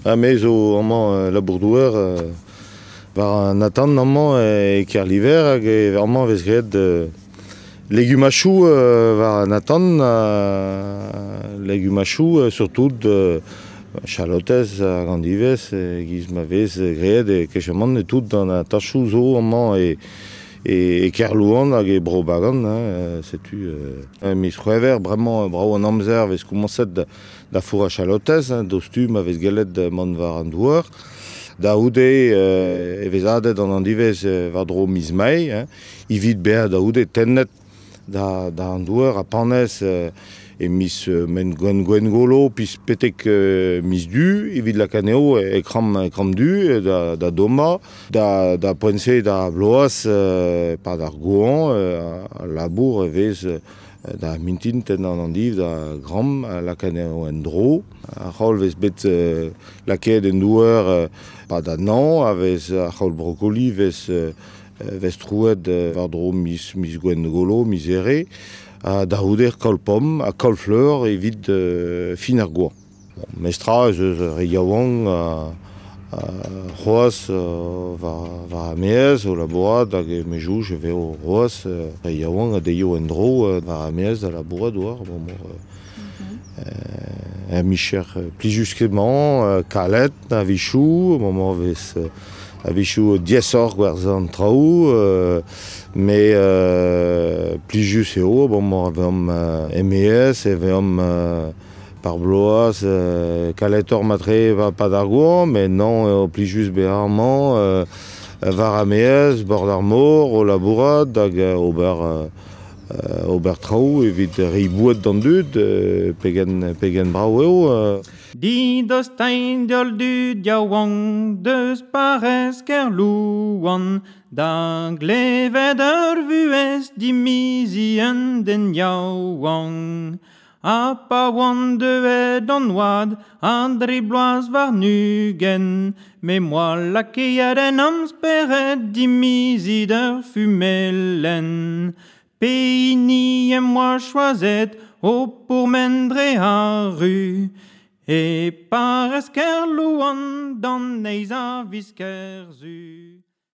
Mais zo amañ labourdouer war an atan amañ e ker liver hag amañ vez graet legumachou war an atan legumachou surtout chalotez hag an divez giz ma vez graet e kechemant e tout an atachou zo amañ e kerlouan hag e bro bagan, setu. Mis c'hwever bremañ brao an amzer vez koumanset da four a chalotez, dostum a vez gallet man war an douar. Da oude e vez adet an divez war dro miz mai, evit beat da oude tennet da an douar a panez e mis men gwen golo pis petek mis du, evit la kaneo e kram du da doma, da poense da bloaz pa d'ar goan a labour e vez da mintin ten an div da gram la kaneo en dro. A c'hol vez bet laket en douar pa da nan, a vez a c'hol brokoli vez trouet war dro mis gwen golo, mis ere. Da ouder kol pom, a kol fleur evit fin ar goan. Mestra re yaouan c'hoaz war ameaz o labourat hag mejouj e veo c'hoaz re yaouan a deio en dro war ameaz da labourat war a micher plijus kemañ, kalet, a vichou, a vichou 10 gwerzh traoù, me plijus eo, aveam emeez, aveam par bloaz, kaletor matre pa d'ar goan, mais non plijus beharman, var ameez, bord ar mor, o labourat, hag ober traoù evit ribouet d'an dud, pegen brao eo. Didos tein diol dud yaouan, deus parez kerlouan, da glevet ur vuez dimizien den yaouan. A pa oan devet an oad, a dribloaz war nugen, me moa lakeiad en amsperet dimizid ur fumelen. Peini em moa choazet o pourmendre a ru, e parez kerlouan dan neiz a visker zu.